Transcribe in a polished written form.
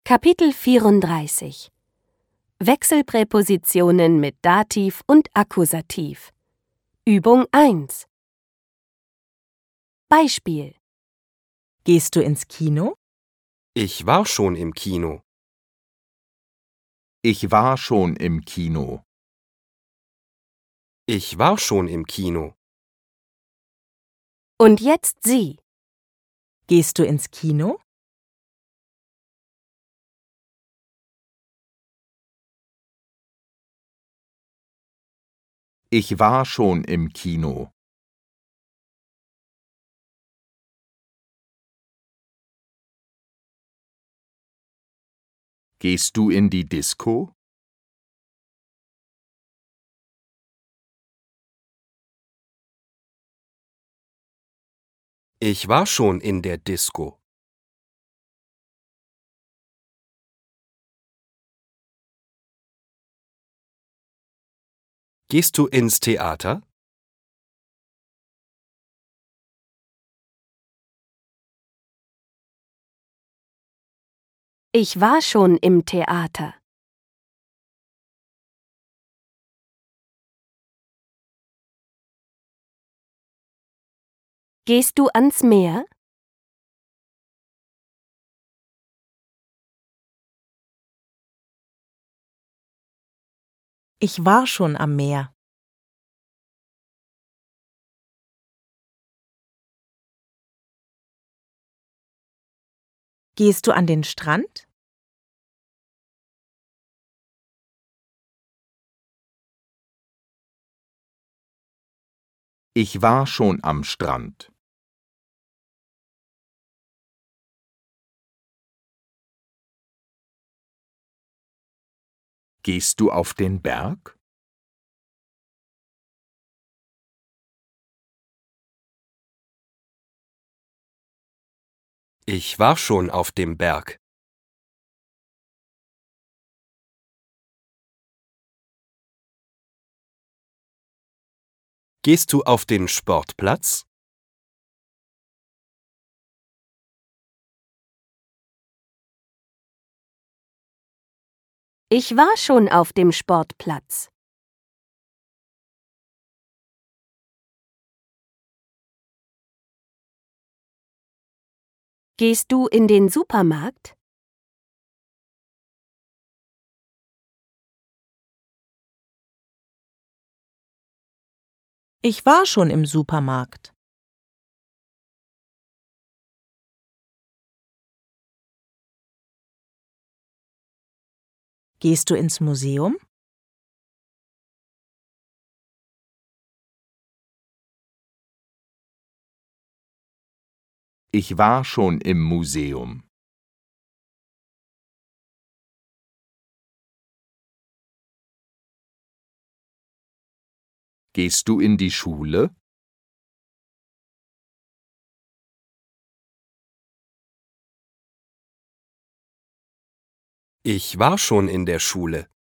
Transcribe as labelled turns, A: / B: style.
A: Kapitel 34 Wechselpräpositionen mit Dativ und Akkusativ. Übung 1. Beispiel:
B: Gehst du ins Kino?
C: Ich war schon im Kino.
D: Ich war schon im Kino.
C: Ich war schon im Kino.
A: Und jetzt Sie.
B: Gehst du ins Kino?
D: Ich war schon im Kino. Gehst du in die Disco?
C: Ich war schon in der Disco. Gehst du ins Theater?
A: Ich war schon im Theater. Gehst du ans Meer?
B: Ich war schon am Meer. Gehst du an den Strand?
D: Ich war schon am Strand. Gehst du auf den Berg?
C: Ich war schon auf dem Berg. Gehst du auf den Sportplatz?
A: Ich war schon auf dem Sportplatz. Gehst du in den Supermarkt?
B: Ich war schon im Supermarkt. Gehst du ins Museum?
D: Ich war schon im Museum. Gehst du in die Schule?
C: Ich war schon in der Schule.